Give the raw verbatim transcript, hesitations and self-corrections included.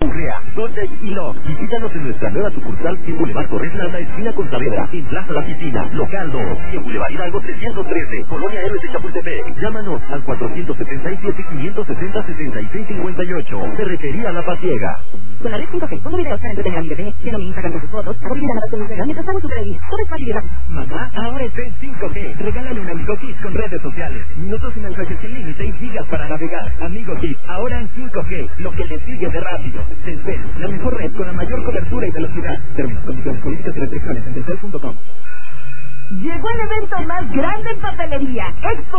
Urrea, Dolce y Love. Visítanos en nuestra nueva sucursal en Boulevard Torres Landa, esquina con Saavedra, en Plaza La Piscina, local dos, y en Boulevard Hidalgo trescientos trece, Colonia Héroes de Chapultepec. Llámanos al cuatrocientos setenta y siete, quinientos sesenta, sesenta y seis cincuenta y ocho. Ferretería La Pasiega. Con la red cinco G, pongo videos para entretener a mi bebé, viendo mi Instagram con sus fotos, hago videollamadas con mi bebé mientras hago su playlist. Todo es fácil y rápido. Mamá, ahora está en cinco G. Regálale un Amigo Kids con redes sociales. Minutos sin mensajes sin límite y gigas para navegar. Amigo Kids, ahora en cinco G. Lo que le sigue de rápido. Telcel, la mejor red con la mayor cobertura y velocidad. Términos, condiciones, políticas y restricciones en telcel punto com. Llegó el evento más grande en papelería, Expo